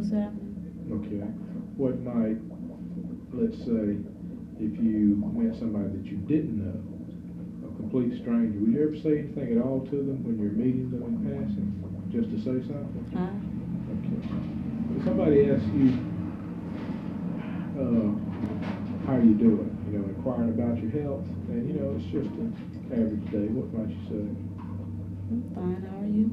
what's happening. Okay. What might, let's say, if you met somebody that you didn't know, a complete stranger, would you ever say anything at all to them when you're meeting them in passing, just to say something? Hi. Okay. If somebody asks you, how are you doing? You know, inquiring about your health, and you know, it's just an average day. What might you say? I'm fine. How are you?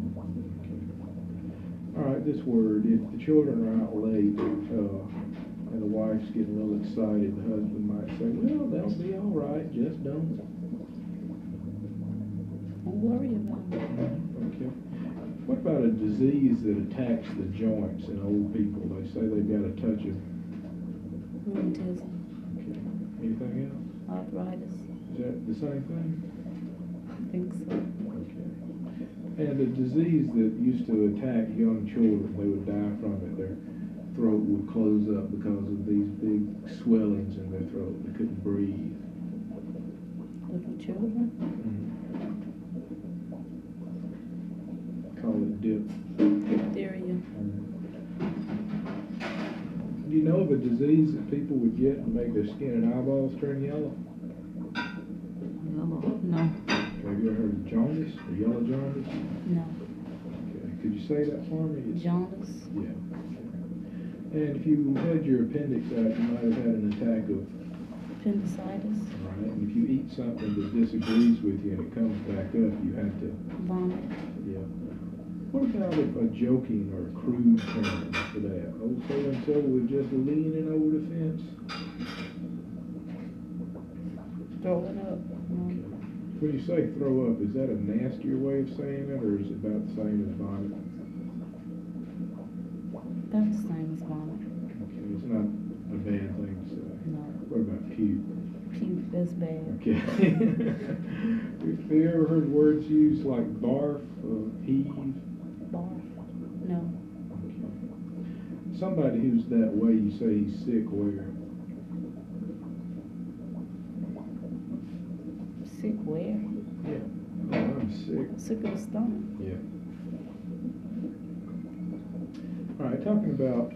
All right, this word, if the children are out late, and the wife's getting real excited, the husband might say, well, they'll be all right, just don't. Don't worry about it. Okay. What about a disease that attacks the joints in old people? They say they've got a touch of... Rheumatism. Okay. Anything else? Arthritis. Is that the same thing? I think so. Okay. And a disease that used to attack young children, they would die from it. Their throat would close up because of these big swellings in their throat. They couldn't breathe. Little children? Call it Diphtheria. Do you know of a disease that people would get and make their skin and eyeballs turn yellow? Yellow? No. Have you ever heard of jaundice or yellow jaundice? No. Okay. Could you say that for me? Jaundice? Yeah. And if you had your appendix out, you might have had an attack of... Appendicitis? Right. And if you eat something that disagrees with you and it comes back up, you have to... Vomit? Yeah. What about a joking or a crude term for that? Oh, so-and-so was just leaning over the fence. Throwing up? No. Okay. When you say throw up, is that a nastier way of saying it, or is it about the same as vomit? About the same as vomit. Okay, it's not a bad thing to say. No. What about puke? Puke, that's bad. Okay. Have you ever heard words used like barf, heave? Barf? No. Okay. Somebody who's that way, you say he's sick where? Sick where? Yeah. Oh, I'm sick. Sick of the stomach. Yeah. All right, talking about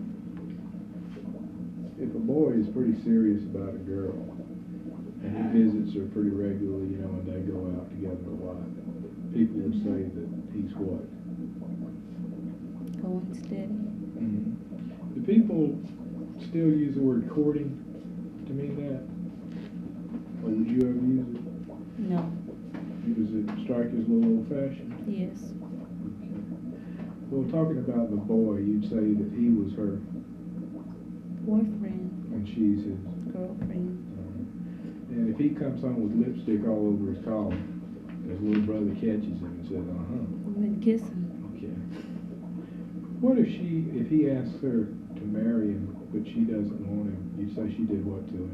if a boy is pretty serious about a girl and he visits her pretty regularly, you know, and they go out together a lot, people would say that he's what? Going steady. Do people still use the word courting to mean that? Or would you ever use it? No. Does it strike you as a little old-fashioned? Yes. Okay. Well, talking about the boy, you'd say that he was her Boyfriend. and she's his. Girlfriend. And if he comes home with lipstick all over his collar, his little brother catches him and says, We've been kissing. Okay. What if he asks her to marry him, but she doesn't want him? You'd say she did what to him?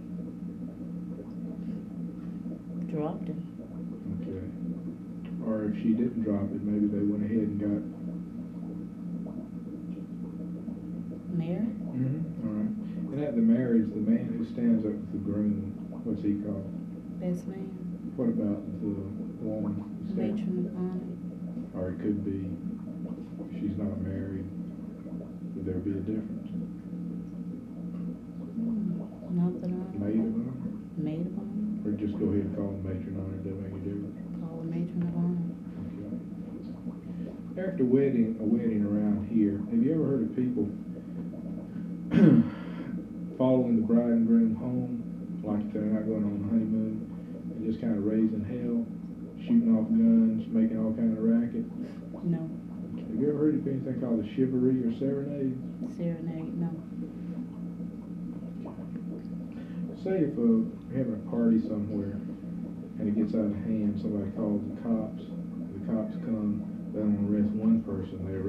Dropped him. Okay. Or if she didn't drop it, maybe they went ahead and got... Married? All right. And at the marriage, the man who stands up with the groom, what's he called? Best man. What about the woman? Matron of honor. Or it could be, if she's not married, would there be a difference? Not that I... Maid of honor? Maid of honor? Or just go ahead and call them matron of honor, it doesn't make a difference? Call her matron of honor. Okay. After a wedding around here, have you ever heard of people following the bride and groom home, like they're not going on a honeymoon, and just kind of raising hell, shooting off guns, making all kind of racket? No. Have you ever heard of anything called a chivalry or serenade? Serenade? No. Say if you're having a party somewhere and it gets out of hand, somebody calls the cops come, they don't arrest one person, they arrest